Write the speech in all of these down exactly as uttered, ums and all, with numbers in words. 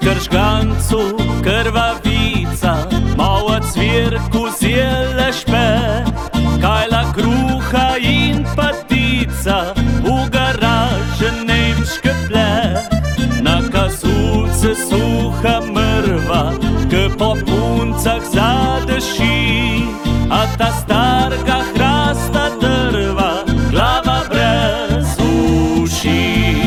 Skržgancu krvavica, mała cvirku zjele špe, kajla kruha in patica, v garaže nemške ple. Na kasulce suha mrva, k po puncah zadeši, a ta starga hrasta drva, glava brez uši.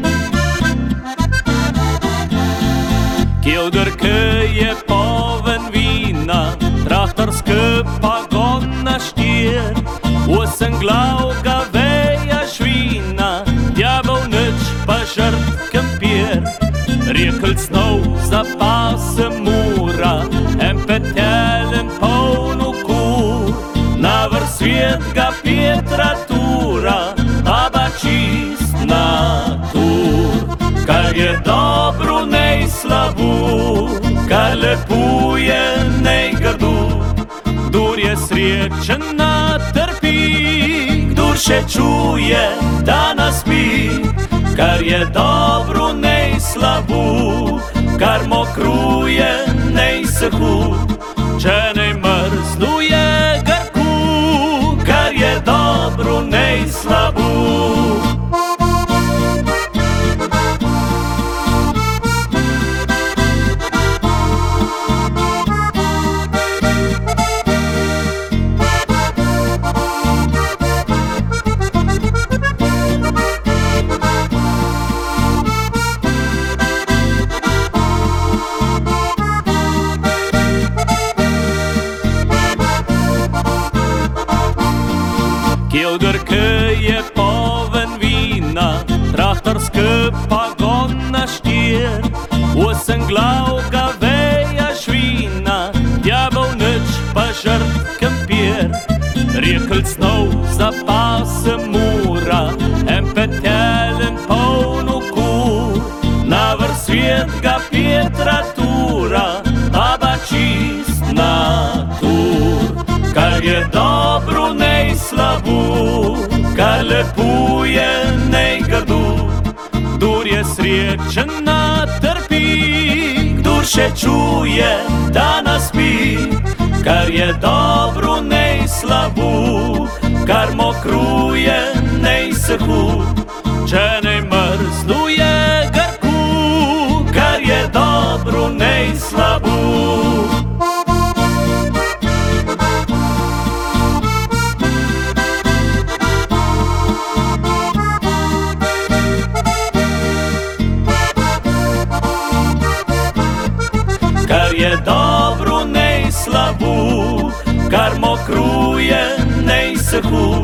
Kjevdr, ke je poven vina, traktorske pagona štir, osenglavka veja švina, djabov nič pa žrt kempir. Rekel snov za pase mura, en petelen polnu kur, na vrh svet ga Petra tura, aba čist natur. Kar je dobro, nej slabu, kar lepuje, nej grdu. Kdor je srečen, natrpi, kdor še čuje, da naspi. Kar je dobro, nej slabu, kar mokruje, nej se hud. Če nej mrznuje grku, kar je dobro, nej slabu. Kjevdr, ke je poven vina, traktorske pagona štir, osenglavka veja švina, djabov nič pa žrt kempir. Rekel snov za pase mura, en petelen polnu kur, na vrh svet ga Petra tura, aba čist natur. Kar je dobro, nej slabu, kar lepuje, nej grdu. Kdor je srečen, natrpi, kdor še čuje, da naspi. Kar je dobro, nej slabu, kar mokruje, nej se hud. Če nej mrznuje grku, kar je dobro, nej slabu. Kar je dobro, nej slabu, kar mokruje, nej se hud.